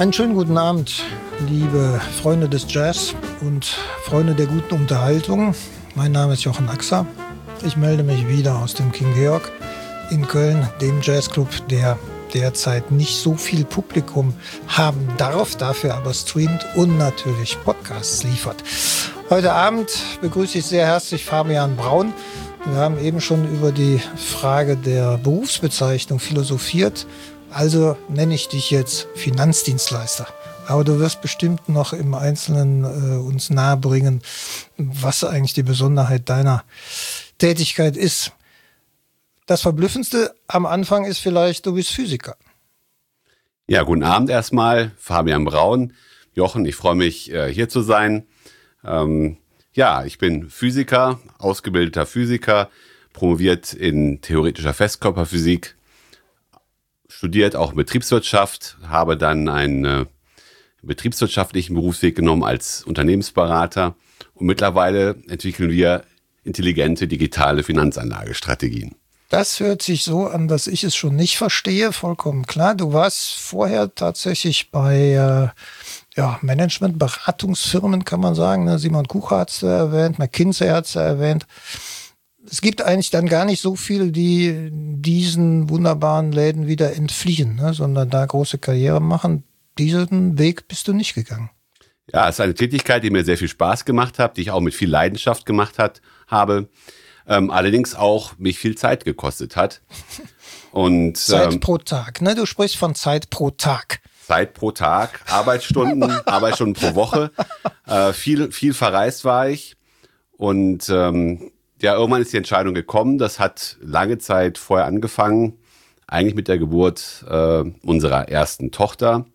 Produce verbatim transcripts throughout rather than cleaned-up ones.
Einen schönen guten Abend, liebe Freunde des Jazz und Freunde der guten Unterhaltung. Mein Name ist Jochen Axer. Ich melde mich wieder aus dem King Georg in Köln, dem Jazzclub, der derzeit nicht so viel Publikum haben darf, dafür aber streamt und natürlich Podcasts liefert. Heute Abend begrüße ich sehr herzlich Fabian Braun. Wir haben eben schon über die Frage der Berufsbezeichnung philosophiert. Also nenne ich dich jetzt Finanzdienstleister. Aber du wirst bestimmt noch im Einzelnen äh, uns nahebringen, was eigentlich die Besonderheit deiner Tätigkeit ist. Das Verblüffendste am Anfang ist vielleicht, du bist Physiker. Ja, guten Abend erstmal, Fabian Braun. Jochen, ich freue mich, äh, hier zu sein. Ähm, ja, ich bin Physiker, ausgebildeter Physiker, promoviert in theoretischer Festkörperphysik, studiert auch Betriebswirtschaft, habe dann einen äh, betriebswirtschaftlichen Berufsweg genommen als Unternehmensberater und mittlerweile entwickeln wir intelligente digitale Finanzanlagestrategien. Das hört sich so an, dass ich es schon nicht verstehe, vollkommen klar. Du warst vorher tatsächlich bei äh, ja, Management-Beratungsfirmen, kann man sagen. Ne? Simon Kucher hat es erwähnt, McKinsey hat es erwähnt. Es gibt eigentlich dann gar nicht so viele, die diesen wunderbaren Läden wieder entfliehen, ne? sondern da große Karriere machen. Diesen Weg bist du nicht gegangen. Ja, es ist eine Tätigkeit, die mir sehr viel Spaß gemacht hat, die ich auch mit viel Leidenschaft gemacht hat, habe. Ähm, allerdings auch mich viel Zeit gekostet hat. Und, Zeit ähm, pro Tag, ne? Du sprichst von Zeit pro Tag. Zeit pro Tag, Arbeitsstunden, Arbeitsstunden pro Woche. Äh, viel, viel verreist war ich. Und ähm, ja, irgendwann ist die Entscheidung gekommen. Das hat lange Zeit vorher angefangen, eigentlich mit der Geburt äh, unserer ersten Tochter.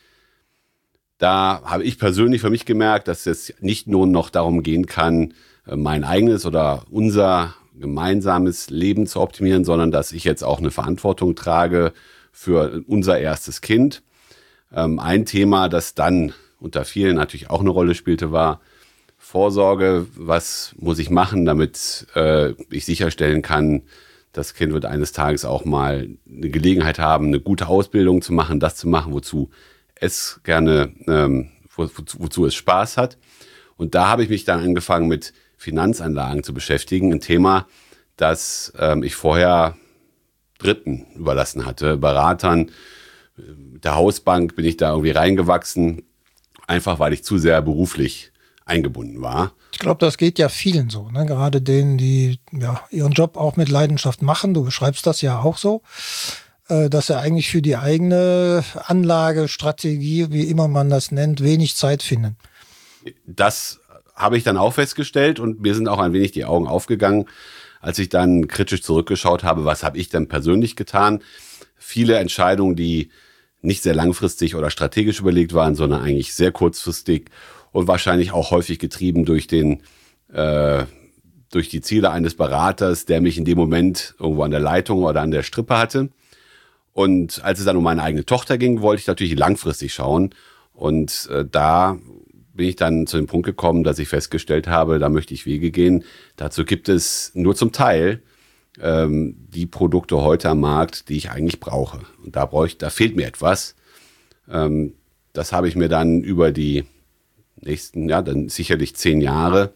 Da habe ich persönlich für mich gemerkt, dass es nicht nur noch darum gehen kann, mein eigenes oder unser gemeinsames Leben zu optimieren, sondern dass ich jetzt auch eine Verantwortung trage für unser erstes Kind. Ähm, ein Thema, das dann unter vielen natürlich auch eine Rolle spielte, war Vorsorge. Was muss ich machen, damit äh, ich sicherstellen kann, das Kind wird eines Tages auch mal eine Gelegenheit haben, eine gute Ausbildung zu machen, das zu machen, wozu es gerne, ähm, wo, wozu, wozu es Spaß hat. Und da habe ich mich dann angefangen mit Finanzanlagen zu beschäftigen, ein Thema, das ähm, ich vorher Dritten überlassen hatte, Beratern. Mit der Hausbank bin ich da irgendwie reingewachsen, einfach weil ich zu sehr beruflich eingebunden war. Ich glaube, das geht ja vielen so, ne? Gerade denen, die ja ihren Job auch mit Leidenschaft machen. Du beschreibst das ja auch so, äh, dass sie eigentlich für die eigene Anlagestrategie, wie immer man das nennt, wenig Zeit finden. Das habe ich dann auch festgestellt und mir sind auch ein wenig die Augen aufgegangen, als ich dann kritisch zurückgeschaut habe, was habe ich denn persönlich getan. Viele Entscheidungen, die nicht sehr langfristig oder strategisch überlegt waren, sondern eigentlich sehr kurzfristig und wahrscheinlich auch häufig getrieben durch den äh, durch die Ziele eines Beraters, der mich in dem Moment irgendwo an der Leitung oder an der Strippe hatte. Und als es dann um meine eigene Tochter ging, wollte ich natürlich langfristig schauen und äh, da bin ich dann zu dem Punkt gekommen, dass ich festgestellt habe, da möchte ich Wege gehen. Dazu gibt es nur zum Teil ähm, die Produkte heute am Markt, die ich eigentlich brauche. Und da brauche ich, da fehlt mir etwas. Ähm, das habe ich mir dann über die nächsten, ja, dann sicherlich zehn Jahre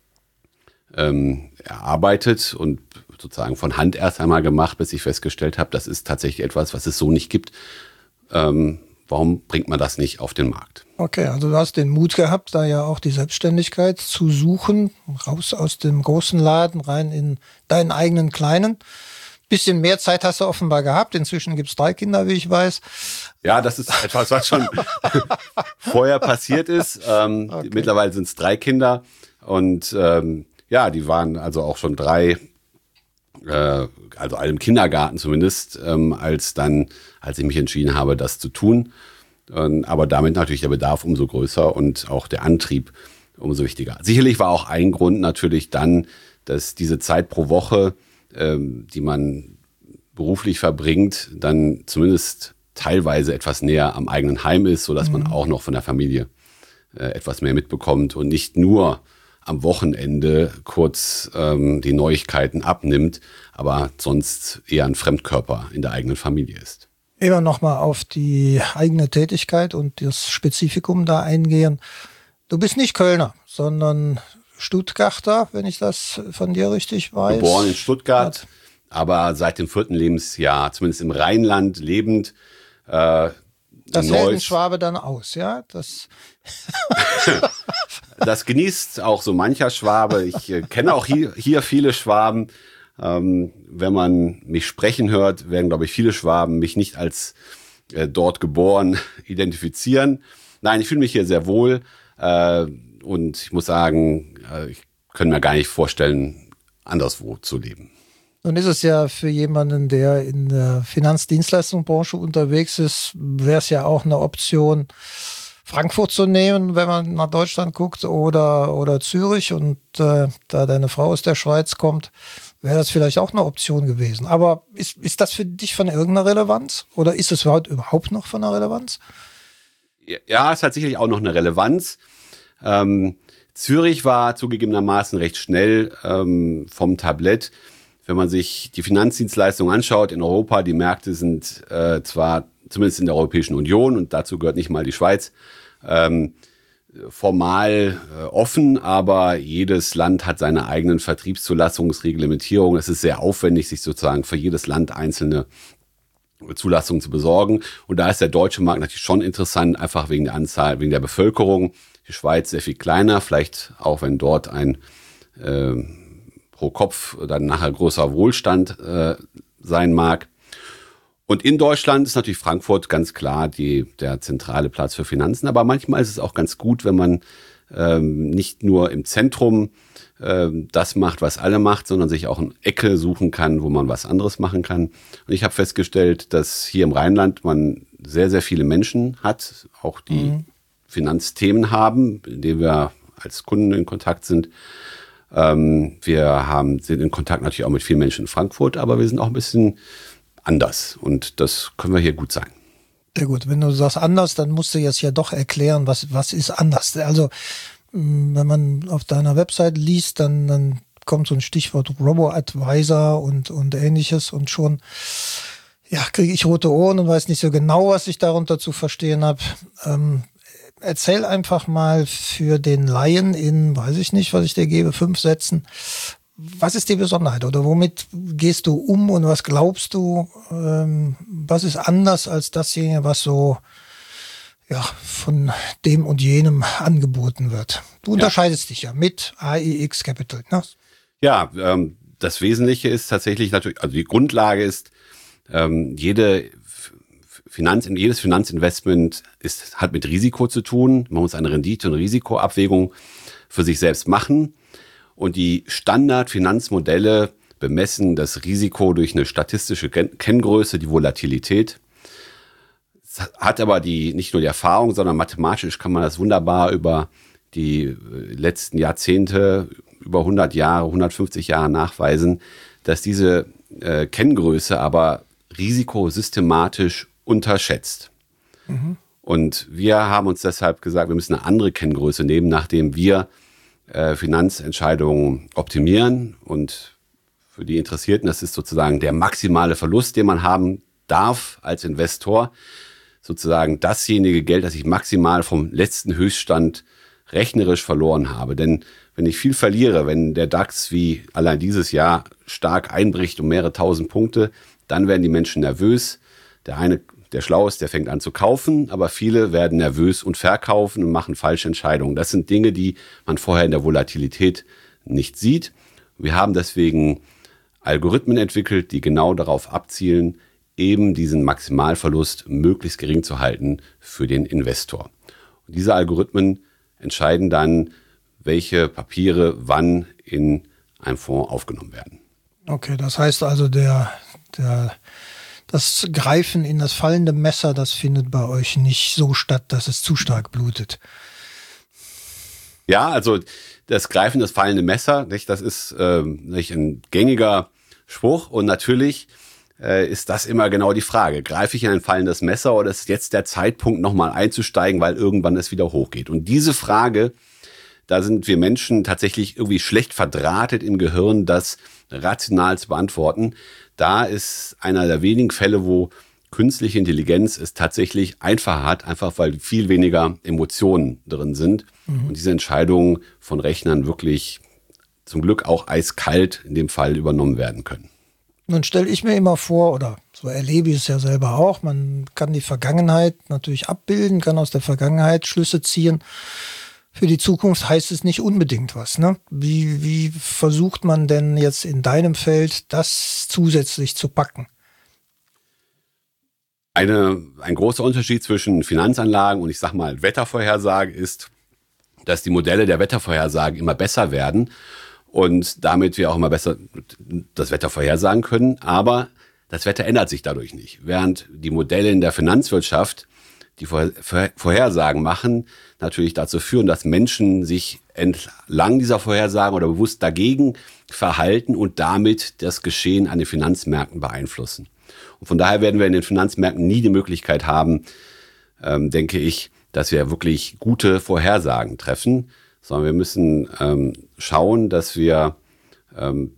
ähm, erarbeitet und sozusagen von Hand erst einmal gemacht, bis ich festgestellt habe, das ist tatsächlich etwas, was es so nicht gibt. Ähm, Warum bringt man das nicht auf den Markt? Okay, also du hast den Mut gehabt, da ja auch die Selbstständigkeit zu suchen, raus aus dem großen Laden, rein in deinen eigenen kleinen. Bisschen mehr Zeit hast du offenbar gehabt. Inzwischen gibt es drei Kinder, wie ich weiß. Ja, das ist etwas, was schon vorher passiert ist. Ähm, okay. Mittlerweile sind es drei Kinder. Und ähm, ja, die waren also auch schon drei, äh, also alle im Kindergarten zumindest, ähm, als dann, als ich mich entschieden habe, das zu tun. Ähm, aber damit natürlich der Bedarf umso größer und auch der Antrieb umso wichtiger. Sicherlich war auch ein Grund natürlich dann, dass diese Zeit pro Woche, ähm, die man beruflich verbringt, dann zumindest teilweise etwas näher am eigenen Heim ist, sodass mhm. man auch noch von der Familie äh, etwas mehr mitbekommt und nicht nur am Wochenende kurz ähm, die Neuigkeiten abnimmt, aber sonst eher ein Fremdkörper in der eigenen Familie ist. Immer nochmal auf die eigene Tätigkeit und das Spezifikum da eingehen. Du bist nicht Kölner, sondern Stuttgarter, wenn ich das von dir richtig weiß. Geboren in Stuttgart, ja. Aber seit dem vierten Lebensjahr, zumindest im Rheinland lebend. Äh, das hält ein Schwabe dann aus, ja? Das, das genießt auch so mancher Schwabe. Ich äh, kenne auch hier, hier viele Schwaben. Ähm, wenn man mich sprechen hört, werden, glaube ich, viele Schwaben mich nicht als äh, dort geboren identifizieren. Nein, ich fühle mich hier sehr wohl. Äh, und ich muss sagen, äh, ich kann mir gar nicht vorstellen, anderswo zu leben. Nun ist es ja für jemanden, der in der Finanzdienstleistungsbranche unterwegs ist, wäre es ja auch eine Option, Frankfurt zu nehmen, wenn man nach Deutschland guckt, oder, oder Zürich. Und äh, da deine Frau aus der Schweiz kommt, wäre das vielleicht auch eine Option gewesen. Aber ist, ist das für dich von irgendeiner Relevanz? Oder ist es überhaupt, überhaupt noch von einer Relevanz? Ja, es hat sicherlich auch noch eine Relevanz. Ähm, Zürich war zugegebenermaßen recht schnell ähm, vom Tablett. Wenn man sich die Finanzdienstleistungen anschaut in Europa, die Märkte sind äh, zwar zumindest in der Europäischen Union, und dazu gehört nicht mal die Schweiz, ähm, formal äh, offen, aber jedes Land hat seine eigenen Vertriebszulassungsreglementierungen. Es ist sehr aufwendig, sich sozusagen für jedes Land einzelne Zulassungen zu besorgen. Und da ist der deutsche Markt natürlich schon interessant, einfach wegen der Anzahl, wegen der Bevölkerung. Die Schweiz sehr viel kleiner, vielleicht auch wenn dort ein äh, pro Kopf dann nachher großer Wohlstand äh, sein mag. Und in Deutschland ist natürlich Frankfurt ganz klar die, der zentrale Platz für Finanzen. Aber manchmal ist es auch ganz gut, wenn man ähm, nicht nur im Zentrum ähm, das macht, was alle macht, sondern sich auch eine Ecke suchen kann, wo man was anderes machen kann. Und ich habe festgestellt, dass hier im Rheinland man sehr, sehr viele Menschen hat, auch die mhm. Finanzthemen haben, in denen wir als Kunden in Kontakt sind. Ähm, wir haben, sind in Kontakt natürlich auch mit vielen Menschen in Frankfurt, aber wir sind auch ein bisschen anders, und das können wir hier gut sein. Sehr gut. Wenn du sagst anders, dann musst du jetzt ja doch erklären, was, was ist anders. Also, wenn man auf deiner Website liest, dann, dann kommt so ein Stichwort Robo-Advisor und, und ähnliches, und schon, ja, kriege ich rote Ohren und weiß nicht so genau, was ich darunter zu verstehen habe. Ähm, erzähl einfach mal für den Laien in, weiß ich nicht, was ich dir gebe, fünf Sätzen, was ist die Besonderheit oder womit gehst du um und was glaubst du, ähm, was ist anders als dasjenige, was so ja von dem und jenem angeboten wird? Du unterscheidest ja. dich ja mit A E X Capital, ne? Ja, ähm, das Wesentliche ist tatsächlich natürlich, also die Grundlage ist, ähm, jede Finanz, jedes Finanzinvestment ist, hat mit Risiko zu tun. Man muss eine Rendite- und Risikoabwägung für sich selbst machen. Und die Standardfinanzmodelle bemessen das Risiko durch eine statistische Kenngröße, die Volatilität. Es hat aber die, nicht nur die Erfahrung, sondern mathematisch kann man das wunderbar über die letzten Jahrzehnte, über hundert Jahre, hundertfünfzig Jahre nachweisen, dass diese äh, Kenngröße aber Risiko systematisch unterschätzt. Mhm. Und wir haben uns deshalb gesagt, wir müssen eine andere Kenngröße nehmen, nachdem wir äh, Finanzentscheidungen optimieren. Und für die Interessierten, das ist sozusagen der maximale Verlust, den man haben darf als Investor. Sozusagen dasjenige Geld, das ich maximal vom letzten Höchststand rechnerisch verloren habe. Denn wenn ich viel verliere, wenn der DAX wie allein dieses Jahr stark einbricht um mehrere tausend Punkte, dann werden die Menschen nervös. Der eine, der schlau ist, der fängt an zu kaufen, aber viele werden nervös und verkaufen und machen falsche Entscheidungen. Das sind Dinge, die man vorher in der Volatilität nicht sieht. Wir haben deswegen Algorithmen entwickelt, die genau darauf abzielen, eben diesen Maximalverlust möglichst gering zu halten für den Investor. Und diese Algorithmen entscheiden dann, welche Papiere wann in einem Fonds aufgenommen werden. Okay, das heißt also, der, der, das Greifen in das fallende Messer, das findet bei euch nicht so statt, dass es zu stark blutet. Ja, also das Greifen, das fallende Messer, nicht, das ist äh, nicht ein gängiger Spruch, und natürlich äh, ist das immer genau die Frage. Greife ich in ein fallendes Messer oder ist jetzt der Zeitpunkt, nochmal einzusteigen, weil irgendwann es wieder hochgeht? Und diese Frage, da sind wir Menschen tatsächlich irgendwie schlecht verdrahtet im Gehirn, das rational zu beantworten. Da ist einer der wenigen Fälle, wo künstliche Intelligenz es tatsächlich einfacher hat, einfach weil viel weniger Emotionen drin sind mhm. und diese Entscheidungen von Rechnern wirklich zum Glück auch eiskalt in dem Fall übernommen werden können. Nun stelle ich mir immer vor, oder so erlebe ich es ja selber auch, man kann die Vergangenheit natürlich abbilden, kann aus der Vergangenheit Schlüsse ziehen. Für die Zukunft heißt es nicht unbedingt was. Ne? Wie, wie versucht man denn jetzt in deinem Feld, das zusätzlich zu packen? Eine, ein großer Unterschied zwischen Finanzanlagen und ich sag mal Wettervorhersage ist, dass die Modelle der Wettervorhersagen immer besser werden und damit wir auch immer besser das Wetter vorhersagen können. Aber das Wetter ändert sich dadurch nicht. Während die Modelle in der Finanzwirtschaft, die Vorhersagen machen, natürlich dazu führen, dass Menschen sich entlang dieser Vorhersagen oder bewusst dagegen verhalten und damit das Geschehen an den Finanzmärkten beeinflussen. Und von daher werden wir in den Finanzmärkten nie die Möglichkeit haben, ähm, denke ich, dass wir wirklich gute Vorhersagen treffen, sondern wir müssen ähm, schauen, dass wir ähm,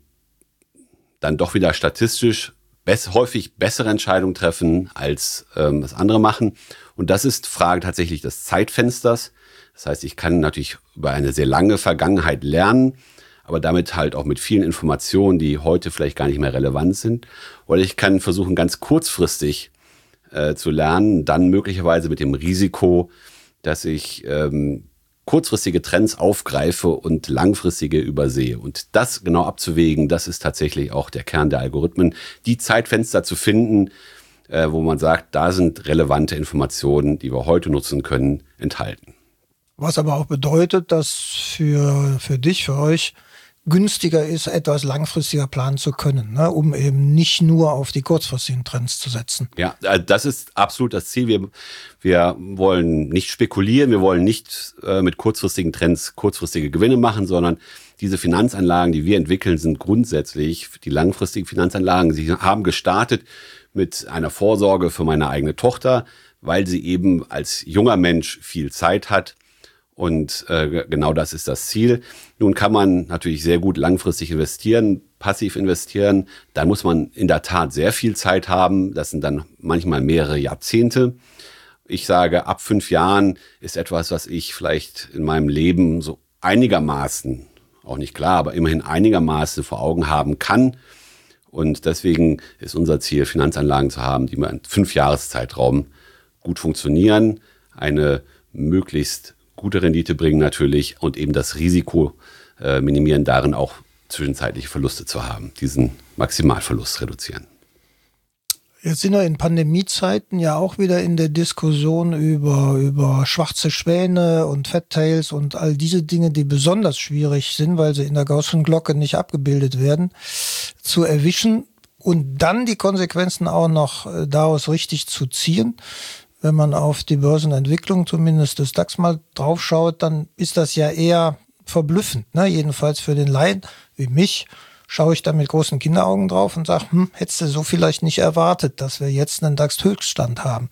dann doch wieder statistisch bess- häufig bessere Entscheidungen treffen, als ähm, das andere machen. Und das ist Frage tatsächlich des Zeitfensters. Das heißt, ich kann natürlich über eine sehr lange Vergangenheit lernen, aber damit halt auch mit vielen Informationen, die heute vielleicht gar nicht mehr relevant sind. Oder ich kann versuchen, ganz kurzfristig äh, zu lernen, dann möglicherweise mit dem Risiko, dass ich ähm, kurzfristige Trends aufgreife und langfristige übersehe. Und das genau abzuwägen, das ist tatsächlich auch der Kern der Algorithmen, die Zeitfenster zu finden, äh, wo man sagt, da sind relevante Informationen, die wir heute nutzen können, enthalten. Was aber auch bedeutet, dass für, für dich, für euch günstiger ist, etwas langfristiger planen zu können, ne? Um eben nicht nur auf die kurzfristigen Trends zu setzen. Ja, das ist absolut das Ziel. Wir, wir wollen nicht spekulieren, wir wollen nicht äh, mit kurzfristigen Trends kurzfristige Gewinne machen, sondern diese Finanzanlagen, die wir entwickeln, sind grundsätzlich die langfristigen Finanzanlagen. Sie haben gestartet mit einer Vorsorge für meine eigene Tochter, weil sie eben als junger Mensch viel Zeit hat. Und äh, genau das ist das Ziel. Nun kann man natürlich sehr gut langfristig investieren, passiv investieren. Da muss man in der Tat sehr viel Zeit haben. Das sind dann manchmal mehrere Jahrzehnte. Ich sage, ab fünf Jahren ist etwas, was ich vielleicht in meinem Leben so einigermaßen, auch nicht klar, aber immerhin einigermaßen vor Augen haben kann. Und deswegen ist unser Ziel, Finanzanlagen zu haben, die mal in fünf Jahreszeitraum gut funktionieren, eine möglichst gute Rendite bringen natürlich und eben das Risiko äh, minimieren, darin auch zwischenzeitliche Verluste zu haben, diesen Maximalverlust reduzieren. Jetzt sind wir in Pandemiezeiten ja auch wieder in der Diskussion über, über schwarze Schwäne und Fat-Tails und all diese Dinge, die besonders schwierig sind, weil sie in der Gaußschen Glocke nicht abgebildet werden, zu erwischen und dann die Konsequenzen auch noch daraus richtig zu ziehen. Wenn man auf die Börsenentwicklung zumindest des DAX mal draufschaut, dann ist das ja eher verblüffend, ne? Jedenfalls für den Laien wie mich schaue ich da mit großen Kinderaugen drauf und sage, hm, hättest du so vielleicht nicht erwartet, dass wir jetzt einen DAX-Höchststand haben.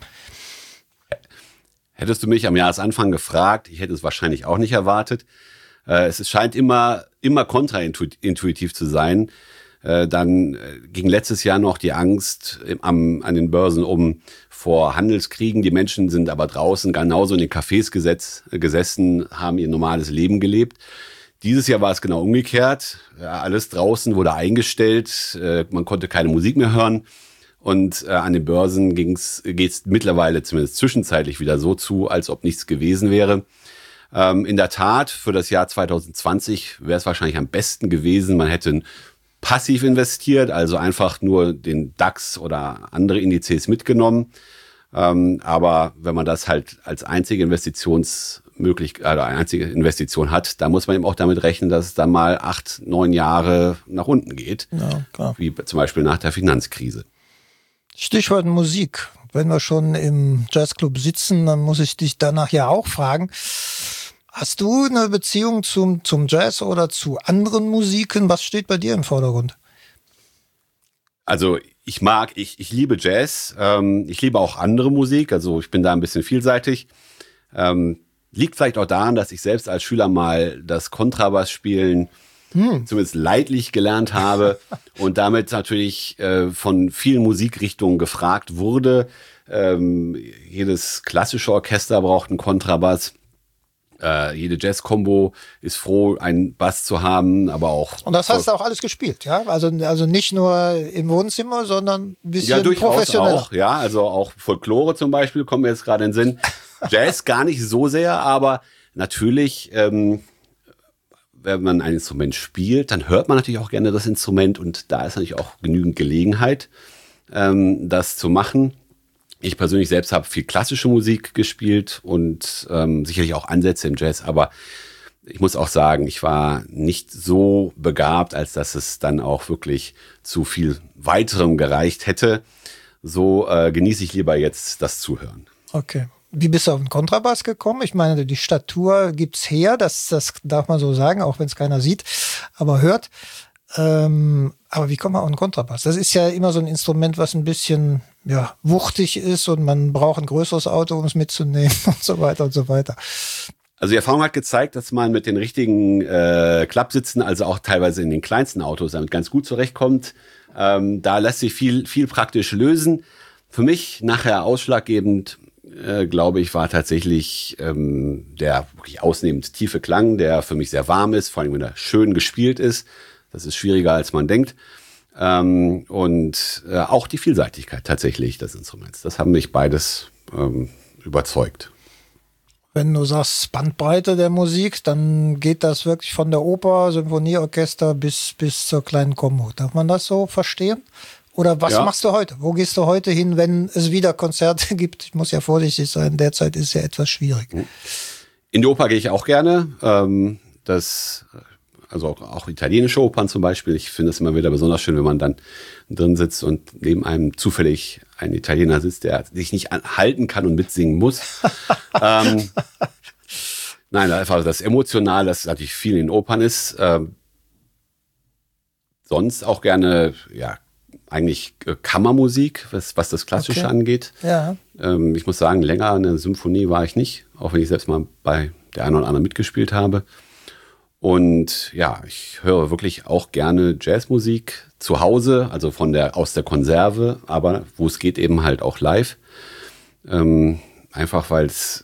Hättest du mich am Jahresanfang gefragt, ich hätte es wahrscheinlich auch nicht erwartet. Äh, es scheint immer, immer kontraintuitiv zu sein. Äh, dann äh, ging letztes Jahr noch die Angst im, am, an den Börsen um vor Handelskriegen. Die Menschen sind aber draußen genauso in den Cafés gesetz, äh, gesessen, haben ihr normales Leben gelebt. Dieses Jahr war es genau umgekehrt. Ja, alles draußen wurde eingestellt. Äh, man konnte keine Musik mehr hören. Und äh, an den Börsen ging's, geht's mittlerweile zumindest zwischenzeitlich wieder so zu, als ob nichts gewesen wäre. Ähm, in der Tat, für das Jahr zwanzig zwanzig wäre es wahrscheinlich am besten gewesen. Man hätte passiv investiert, also einfach nur den DAX oder andere Indizes mitgenommen. Ähm, aber wenn man das halt als einzige Investitionsmöglichkeit oder eine einzige Investition hat, dann muss man eben auch damit rechnen, dass es dann mal acht, neun Jahre nach unten geht. Ja, klar. Wie zum Beispiel nach der Finanzkrise. Stichwort Musik. Wenn wir schon im Jazzclub sitzen, dann muss ich dich danach ja auch fragen. Hast du eine Beziehung zum, zum Jazz oder zu anderen Musiken? Was steht bei dir im Vordergrund? Also ich mag, ich, ich liebe Jazz. Ähm, ich liebe auch andere Musik. Also ich bin da ein bisschen vielseitig. Ähm, liegt vielleicht auch daran, dass ich selbst als Schüler mal das Kontrabassspielen hm. zumindest leidlich gelernt habe und damit natürlich äh, von vielen Musikrichtungen gefragt wurde. Ähm, jedes klassische Orchester braucht einen Kontrabass. Äh, jede Jazz-Kombo ist froh, einen Bass zu haben, aber auch... Und das hast du auch alles gespielt, ja? Also, also nicht nur im Wohnzimmer, sondern ein bisschen ja, durchaus professioneller. Auch, ja, also auch Folklore zum Beispiel kommt mir jetzt gerade in den Sinn. Jazz gar nicht so sehr, aber natürlich, ähm, wenn man ein Instrument spielt, dann hört man natürlich auch gerne das Instrument und da ist natürlich auch genügend Gelegenheit, ähm, das zu machen. Ich persönlich selbst habe viel klassische Musik gespielt und ähm, sicherlich auch Ansätze im Jazz, aber ich muss auch sagen, ich war nicht so begabt, als dass es dann auch wirklich zu viel weiterem gereicht hätte. So äh, genieße ich lieber jetzt das Zuhören. Okay. Wie bist du auf den Kontrabass gekommen? Ich meine, die Statur gibt's her, das, das darf man so sagen, auch wenn es keiner sieht, aber hört. Ähm, aber wie kommt man auf den Kontrabass? Das ist ja immer so ein Instrument, was ein bisschen ja, wuchtig ist und man braucht ein größeres Auto, um es mitzunehmen und so weiter und so weiter. Also die Erfahrung hat gezeigt, dass man mit den richtigen äh, Klappsitzen, also auch teilweise in den kleinsten Autos, damit ganz gut zurechtkommt. Ähm, da lässt sich viel, viel praktisch lösen. Für mich nachher ausschlaggebend, äh, glaube ich, war tatsächlich ähm, der wirklich ausnehmend tiefe Klang, der für mich sehr warm ist, vor allem wenn er schön gespielt ist. Das ist schwieriger, als man denkt. Ähm, und äh, auch die Vielseitigkeit tatsächlich des Instruments. Das haben mich beides ähm, überzeugt. Wenn du sagst Bandbreite der Musik, dann geht das wirklich von der Oper, Symphonieorchester bis, bis zur kleinen Kombo. Darf man das so verstehen? Oder was ja. machst du heute? Wo gehst du heute hin, wenn es wieder Konzerte gibt? Ich muss ja vorsichtig sein, derzeit ist es ja etwas schwierig. In die Oper gehe ich auch gerne. Ähm, das... Also auch, auch italienische Opern zum Beispiel. Ich finde es immer wieder besonders schön, wenn man dann drin sitzt und neben einem zufällig ein Italiener sitzt, der sich nicht halten kann und mitsingen muss. ähm, nein, einfach das Emotionale, das natürlich viel in Opern ist. Ähm, sonst auch gerne, ja, eigentlich Kammermusik, was, was das Klassische okay. angeht. Ja. Ähm, ich muss sagen, länger eine Symphonie war ich nicht, auch wenn ich selbst mal bei der einen oder anderen mitgespielt habe. Und ja, ich höre wirklich auch gerne Jazzmusik zu Hause, also von der aus der Konserve, aber wo es geht eben halt auch live. Ähm, einfach weil es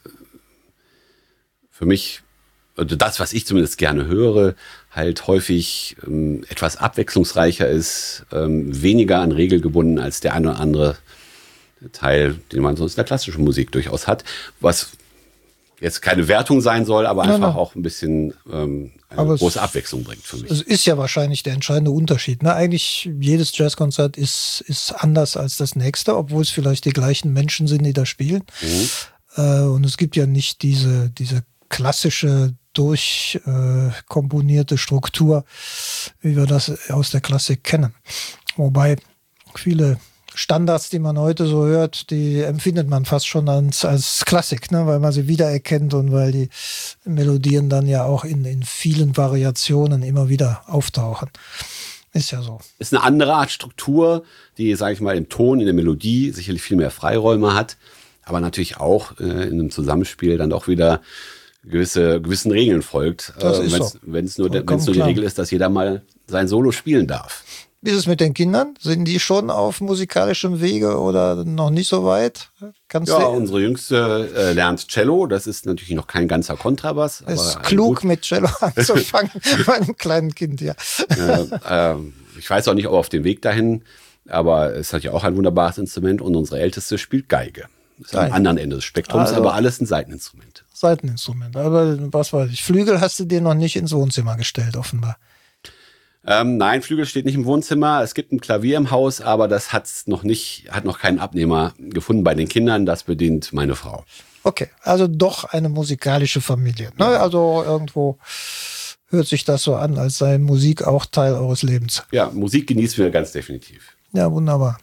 für mich, also das, was ich zumindest gerne höre, halt häufig ähm, etwas abwechslungsreicher ist, ähm, weniger an Regel gebunden als der eine oder andere Teil, den man sonst in der klassischen Musik durchaus hat, was jetzt keine Wertung sein soll, aber einfach nein, nein. auch ein bisschen ähm, eine aber große es, Abwechslung bringt für mich. Es ist ja wahrscheinlich der entscheidende Unterschied. Ne? Eigentlich jedes Jazzkonzert ist, ist anders als das nächste, obwohl es vielleicht die gleichen Menschen sind, die da spielen. Mhm. Äh, und es gibt ja nicht diese, diese klassische, durchkomponierte äh, Struktur, wie wir das aus der Klassik kennen. Wobei viele Standards, die man heute so hört, die empfindet man fast schon als, als Klassik, ne? Weil man sie wiedererkennt und weil die Melodien dann ja auch in, in vielen Variationen immer wieder auftauchen. Ist ja so. Ist eine andere Art Struktur, die, sage ich mal, im Ton, in der Melodie sicherlich viel mehr Freiräume hat, aber natürlich auch äh, in einem Zusammenspiel dann auch wieder gewisse gewissen Regeln folgt. Das äh, ist wenn's, so. Wenn's nur, wenn's nur die Regel ist, dass jeder mal sein Solo spielen darf. Wie ist es mit den Kindern? Sind die schon auf musikalischem Wege oder noch nicht so weit? Kannst ja, du unsere Jüngste äh, lernt Cello. Das ist natürlich noch kein ganzer Kontrabass. Es ist klug, mit Cello anzufangen bei einem kleinen Kind, ja. Äh, äh, ich weiß auch nicht, ob auf dem Weg dahin, aber es hat ja auch ein wunderbares Instrument und unsere Älteste spielt Geige. Das ist am anderen Ende des Spektrums, also, aber alles ein Seiteninstrument. Seiteninstrument. Aber was weiß ich, Flügel hast du dir noch nicht ins Wohnzimmer gestellt, offenbar. Ähm, nein, Flügel steht nicht im Wohnzimmer. Es gibt ein Klavier im Haus, aber das hat's noch nicht, hat noch keinen Abnehmer gefunden bei den Kindern. Das bedient meine Frau. Okay, also doch eine musikalische Familie. Ne? Ja. Also irgendwo hört sich das so an, als sei Musik auch Teil eures Lebens. Ja, Musik genießen wir ganz definitiv. Ja, wunderbar.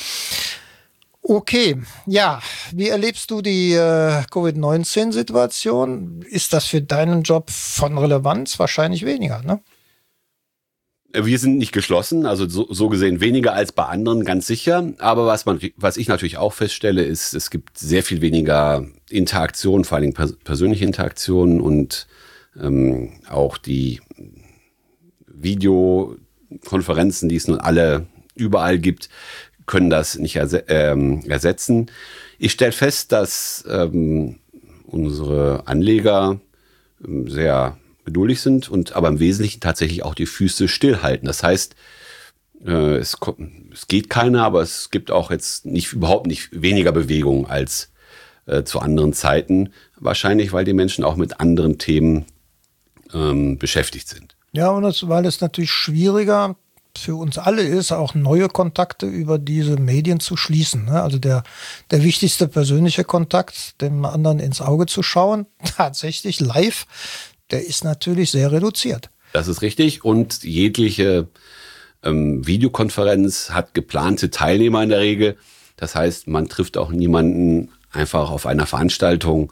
Okay, ja, wie erlebst du die äh, Covid neunzehn Situation? Ist das für deinen Job von Relevanz? Wahrscheinlich weniger, ne? Wir sind nicht geschlossen, also so, so gesehen weniger als bei anderen, ganz sicher. Aber was man, was ich natürlich auch feststelle, ist, es gibt sehr viel weniger Interaktion, vor allem pers- persönliche Interaktionen und ähm, auch die Videokonferenzen, die es nun alle überall gibt, können das nicht erse- ähm, ersetzen. Ich stelle fest, dass ähm, unsere Anleger ähm, sehr geduldig sind und aber im Wesentlichen tatsächlich auch die Füße stillhalten. Das heißt, äh, es, es geht keiner, aber es gibt auch jetzt nicht überhaupt nicht weniger Bewegung als äh, zu anderen Zeiten. Wahrscheinlich, weil die Menschen auch mit anderen Themen ähm, beschäftigt sind. Ja, und das, weil es natürlich schwieriger für uns alle ist, auch neue Kontakte über diese Medien zu schließen. Ne? Also der, der wichtigste persönliche Kontakt, dem anderen ins Auge zu schauen, tatsächlich live, der ist natürlich sehr reduziert. Das ist richtig. Und jegliche ähm, Videokonferenz hat geplante Teilnehmer in der Regel. Das heißt, man trifft auch niemanden einfach auf einer Veranstaltung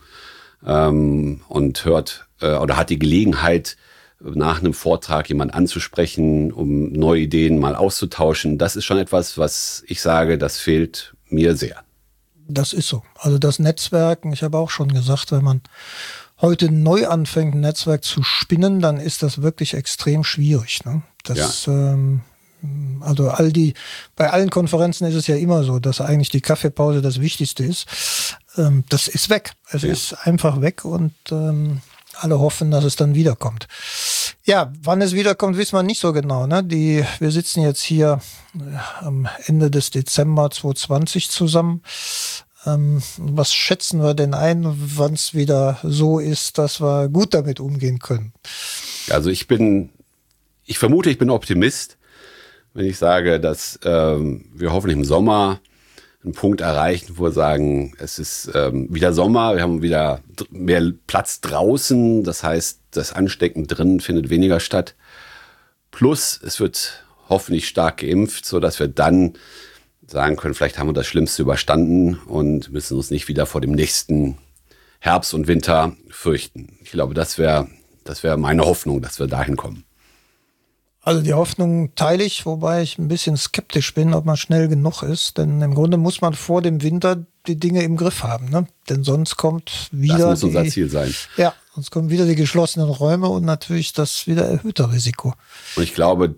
ähm, und hört äh, oder hat die Gelegenheit, nach einem Vortrag jemand anzusprechen, um neue Ideen mal auszutauschen. Das ist schon etwas, was ich sage, das fehlt mir sehr. Das ist so. Also das Netzwerken, ich habe auch schon gesagt, wenn man heute neu anfängt, ein Netzwerk zu spinnen, dann ist das wirklich extrem schwierig. Ne? Das, ja. ähm, also all die, bei allen Konferenzen ist es ja immer so, dass eigentlich die Kaffeepause das Wichtigste ist. Ähm, das ist weg. Es ja. ist einfach weg und ähm, alle hoffen, dass es dann wiederkommt. Ja, wann es wiederkommt, wissen wir nicht so genau. Ne? Die, wir sitzen jetzt hier äh, am Ende des Dezember zwanzig zwanzig zusammen. Ähm, was schätzen wir denn ein, wann es wieder so ist, dass wir gut damit umgehen können? Also ich bin, ich vermute, ich bin Optimist, wenn ich sage, dass ähm, wir hoffentlich im Sommer einen Punkt erreichen, wo wir sagen, es ist ähm, wieder Sommer, wir haben wieder mehr Platz draußen, das heißt, das Anstecken drin findet weniger statt. Plus, es wird hoffentlich stark geimpft, sodass wir dann sagen können, vielleicht haben wir das Schlimmste überstanden und müssen uns nicht wieder vor dem nächsten Herbst und Winter fürchten. Ich glaube, das wäre das wäre meine Hoffnung, dass wir dahin kommen. Also die Hoffnung teile ich, wobei ich ein bisschen skeptisch bin, ob man schnell genug ist. Denn im Grunde muss man vor dem Winter die Dinge im Griff haben. Ne? Denn sonst kommt wieder das muss die, unser Ziel sein. Ja, sonst kommen wieder die geschlossenen Räume und natürlich das wieder erhöhte Risiko. Und ich glaube,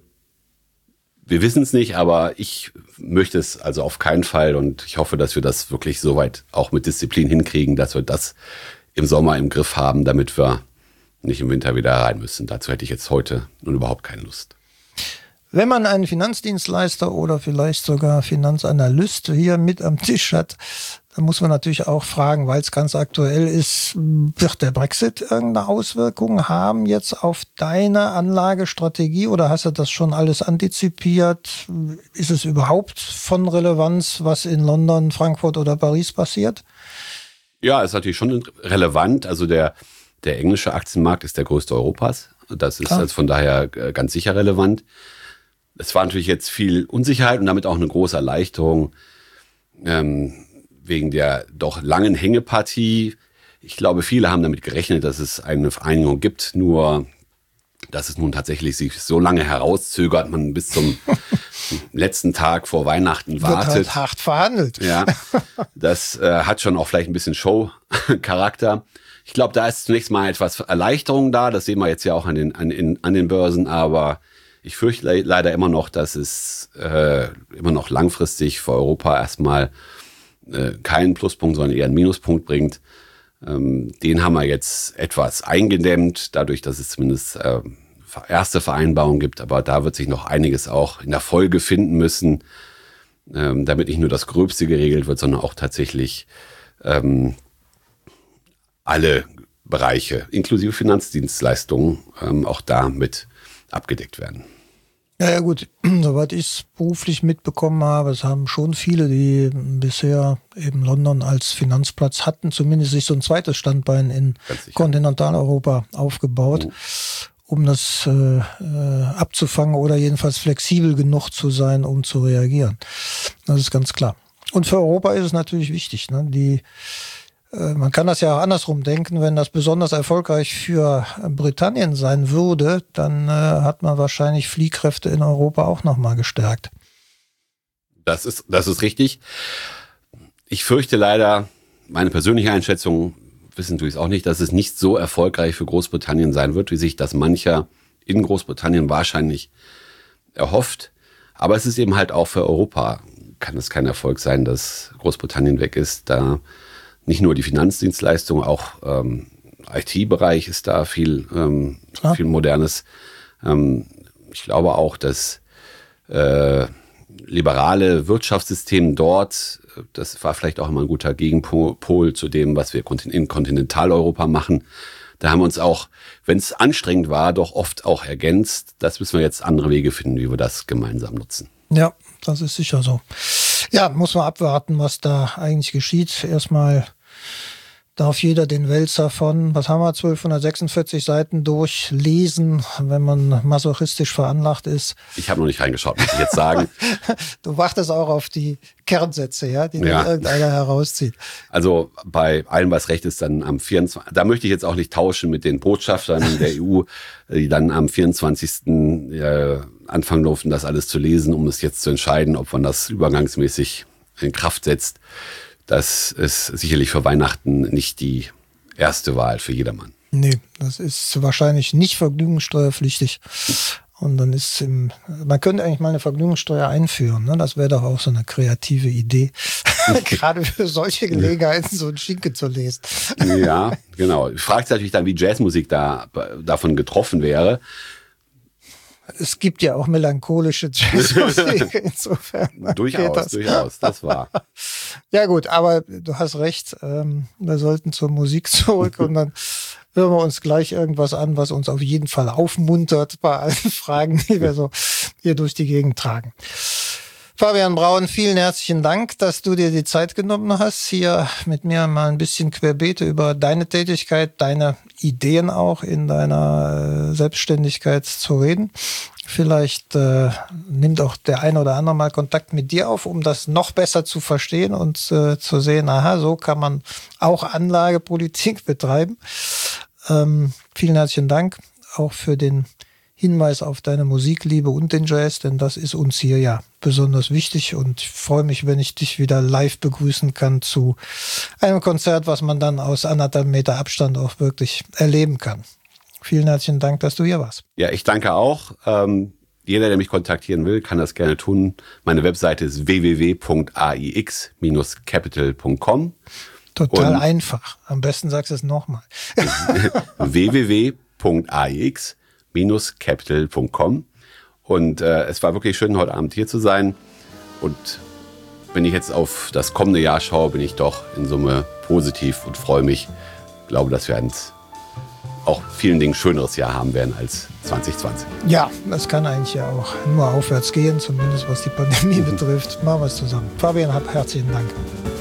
wir wissen es nicht, aber ich möchte es also auf keinen Fall. Und ich hoffe, dass wir das wirklich soweit auch mit Disziplin hinkriegen, dass wir das im Sommer im Griff haben, damit wir nicht im Winter wieder rein müssen. Dazu hätte ich jetzt heute nun überhaupt keine Lust. Wenn man einen Finanzdienstleister oder vielleicht sogar Finanzanalyst hier mit am Tisch hat, dann muss man natürlich auch fragen, weil es ganz aktuell ist, wird der Brexit irgendeine Auswirkung haben jetzt auf deine Anlagestrategie oder hast du das schon alles antizipiert? Ist es überhaupt von Relevanz, was in London, Frankfurt oder Paris passiert? Ja, ist natürlich schon relevant. Also der Der englische Aktienmarkt ist der größte Europas. Das ist also von daher ganz sicher relevant. Es war natürlich jetzt viel Unsicherheit und damit auch eine große Erleichterung ähm, wegen der doch langen Hängepartie. Ich glaube, viele haben damit gerechnet, dass es eine Vereinigung gibt. Nur, dass es nun tatsächlich sich so lange herauszögert, man bis zum letzten Tag vor Weihnachten wartet. Wird halt hart verhandelt. Ja, das äh, hat schon auch vielleicht ein bisschen Show-Charakter. Ich glaube, da ist zunächst mal etwas Erleichterung da. Das sehen wir jetzt ja auch an den, an, in, an den Börsen. Aber ich fürchte le- leider immer noch, dass es äh, immer noch langfristig für Europa erstmal äh, keinen Pluspunkt, sondern eher einen Minuspunkt bringt. Ähm, den haben wir jetzt etwas eingedämmt, dadurch, dass es zumindest äh, erste Vereinbarungen gibt. Aber da wird sich noch einiges auch in der Folge finden müssen, ähm, damit nicht nur das Gröbste geregelt wird, sondern auch tatsächlich ähm, alle Bereiche, inklusive Finanzdienstleistungen, ähm, auch da mit abgedeckt werden. Ja, ja gut, soweit ich es beruflich mitbekommen habe, es haben schon viele, die bisher eben London als Finanzplatz hatten, zumindest sich so ein zweites Standbein in Kontinentaleuropa aufgebaut, oh. um das äh, äh, abzufangen oder jedenfalls flexibel genug zu sein, um zu reagieren. Das ist ganz klar. Und für Europa ist es natürlich wichtig, ne? Die Man kann das ja auch andersrum denken, wenn das besonders erfolgreich für Britannien sein würde, dann äh, hat man wahrscheinlich Fliehkräfte in Europa auch nochmal gestärkt. Das ist, das ist richtig. Ich fürchte leider, meine persönliche Einschätzung, wissen tue ich es auch nicht, dass es nicht so erfolgreich für Großbritannien sein wird, wie sich das mancher in Großbritannien wahrscheinlich erhofft. Aber es ist eben halt auch für Europa, kann es kein Erfolg sein, dass Großbritannien weg ist, da nicht nur die Finanzdienstleistung, auch ähm, I T-Bereich ist da viel, ähm, viel Modernes. Ähm, ich glaube auch, dass äh, liberale Wirtschaftssystem dort, das war vielleicht auch immer ein guter Gegenpol zu dem, was wir in Kontinentaleuropa machen. Da haben wir uns auch, wenn es anstrengend war, doch oft auch ergänzt. Das müssen wir jetzt andere Wege finden, wie wir das gemeinsam nutzen. Ja, das ist sicher so. Ja, muss man abwarten, was da eigentlich geschieht. Erstmal darf jeder den Wälzer von, was haben wir, zwölfhundertsechsundvierzig Seiten durchlesen, wenn man masochistisch veranlagt ist. Ich habe noch nicht reingeschaut, muss ich jetzt sagen. Du wartest auch auf die Kernsätze, ja, die ja. dann irgendeiner herauszieht. Also bei allem, was recht ist, dann am vierundzwanzigsten Da möchte ich jetzt auch nicht tauschen mit den Botschaftern der E U, die dann am vierundzwanzigsten Äh, anfangen durften, das alles zu lesen, um es jetzt zu entscheiden, ob man das übergangsmäßig in Kraft setzt. Das ist sicherlich für Weihnachten nicht die erste Wahl für jedermann. Nee, das ist wahrscheinlich nicht vergnügungssteuerpflichtig. Und dann ist im, man könnte eigentlich mal eine Vergnügungssteuer einführen, ne? Das wäre doch auch so eine kreative Idee. Gerade für solche Gelegenheiten so ein Schinken zu lesen. Ja, genau. Ich frage natürlich dann, wie Jazzmusik da davon getroffen wäre. Es gibt ja auch melancholische Jazzmusik, insofern. Durchaus, das. durchaus, das war. Ja gut, aber du hast recht, ähm, wir sollten zur Musik zurück und dann hören wir uns gleich irgendwas an, was uns auf jeden Fall aufmuntert bei allen Fragen, die wir so hier durch die Gegend tragen. Fabian Braun, vielen herzlichen Dank, dass du dir die Zeit genommen hast, hier mit mir mal ein bisschen querbeete über deine Tätigkeit, deine Ideen auch in deiner äh, Selbstständigkeit zu reden. Vielleicht äh, nimmt auch der eine oder andere mal Kontakt mit dir auf, um das noch besser zu verstehen und äh, zu sehen, aha, so kann man auch Anlagepolitik betreiben. Ähm, vielen herzlichen Dank auch für den Hinweis auf deine Musikliebe und den Jazz, denn das ist uns hier ja besonders wichtig und ich freue mich, wenn ich dich wieder live begrüßen kann zu einem Konzert, was man dann aus anderthalb Meter Abstand auch wirklich erleben kann. Vielen herzlichen Dank, dass du hier warst. Ja, ich danke auch. Ähm, jeder, der mich kontaktieren will, kann das gerne tun. Meine Webseite ist w w w punkt a i x Bindestrich capital punkt com. Total und einfach. Am besten sagst du es nochmal. w w w punkt a i x Bindestrich capital punkt com. Und äh, es war wirklich schön, heute Abend hier zu sein. Und wenn ich jetzt auf das kommende Jahr schaue, bin ich doch in Summe positiv und freue mich. Ich glaube, dass wir ein auch vielen Dingen schöneres Jahr haben werden als zwanzig zwanzig. Ja, das kann eigentlich ja auch nur aufwärts gehen, zumindest was die Pandemie betrifft. Machen wir es zusammen. Fabian, herzlichen Dank.